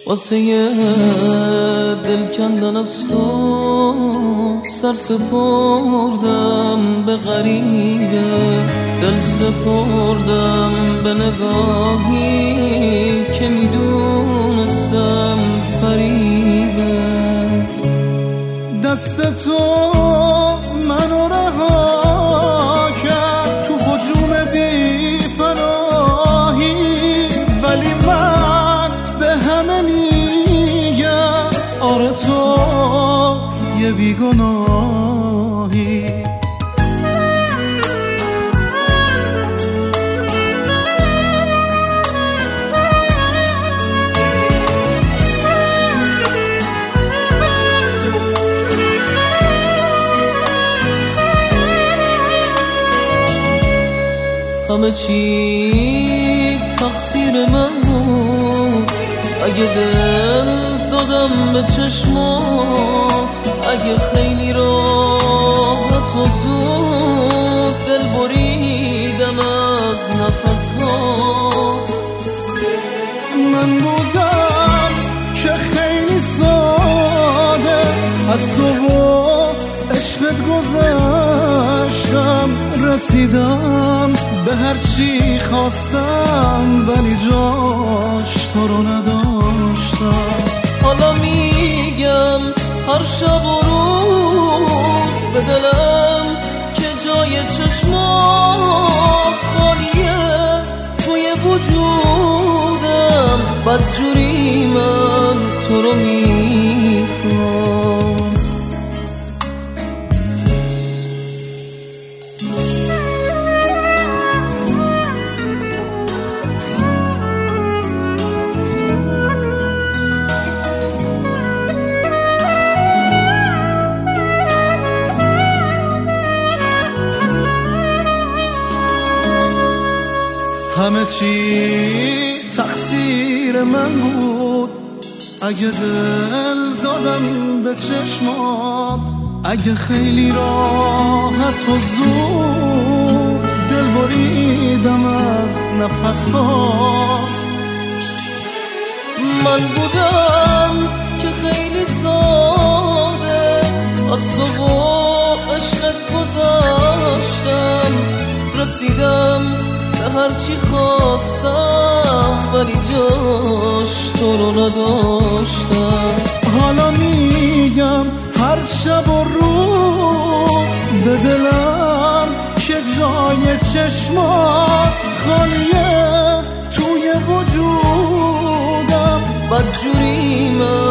واسه دل کندن از تو سر سپردم به غریبه، دل سپردم به نگاهی که میدونستم فریبه. دست تو منو رها کرد تو هجوم بی پناهی، ولی من به همه میگم آره تو یه بیگناهی. همه چی تقصیر من بود، اگه دل دادم به چشمات، اگه خیلی راحت و زود دل بریدم از نفسات. من بودم که خیلی ساده از تو و عشقت گذشتم، رسیدم به هر چی خواستم، ولی جاش تو رو نداشتم. حالا میگم هر شب و روز به دلم که جای چشمات خالیه، توی وجودم بدجوری من تو رو میخوام. همه چی تقصیر من بود، اگه دل دادم به چشمات، اگه خیلی راحت و زود دل بریدم از نفسات. من بودم که خیلی ساده از تو و عشقت گذشتم، رسیدم به هر چی خواستم، ولی جاش تو رو نداشتم. حالا میگم هر شب و روز به دلم که جای چشمات خالیه، توی وجودم بدجوری من